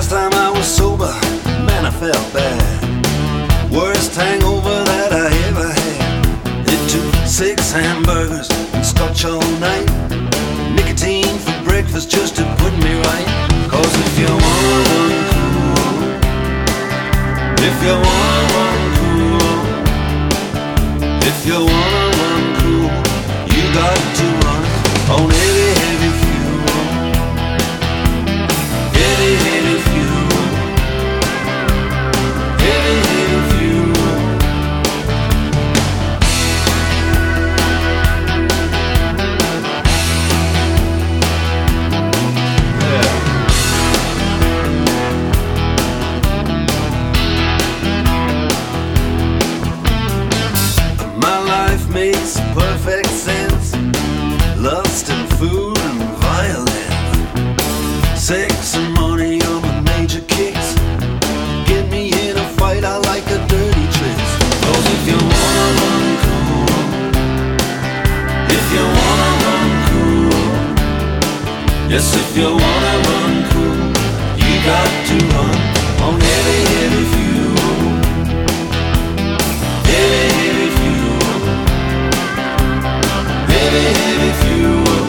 Last time I was sober, man, I felt bad. Worst hangover that I ever had. It took 6 hamburgers and scotch all night, nicotine for breakfast just to put me right. Cause if you wanna run cool, if you wanna run cool, if you wanna run cool, you got to run on heavy, heavy fuel. Heavy, heavy fuel. Heavy, heavy fuel. Yeah. My life makes perfect sense. Lust and food and violence, sex and money are my major kicks. Get me in a fight, I like a dirty tricks. Cause if you wanna run cool, if you wanna run cool, yes, if you wanna run cool, you got to run on heavy, heavy fuel. Heavy, heavy fuel. Heavy, heavy fuel.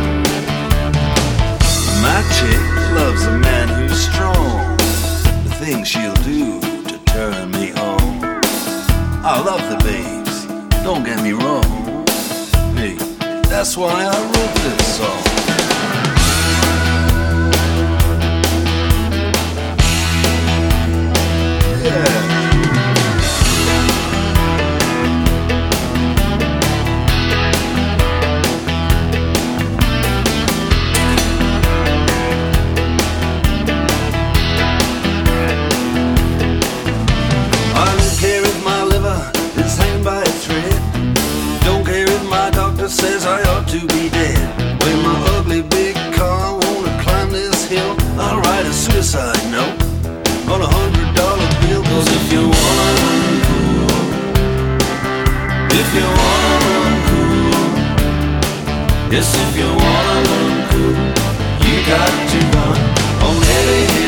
My chick loves a man who's strong, the things she'll do to turn me on. I love the babes, don't get me wrong. Hey, that's why I wrote this song. Yeah. Says I ought to be dead. When my ugly big car wanna climb this hill, I'll write a suicide note on $100 bill. Cause if you wanna run cool, if you wanna run cool, yes, if you wanna run cool, you got to run on heavy hill.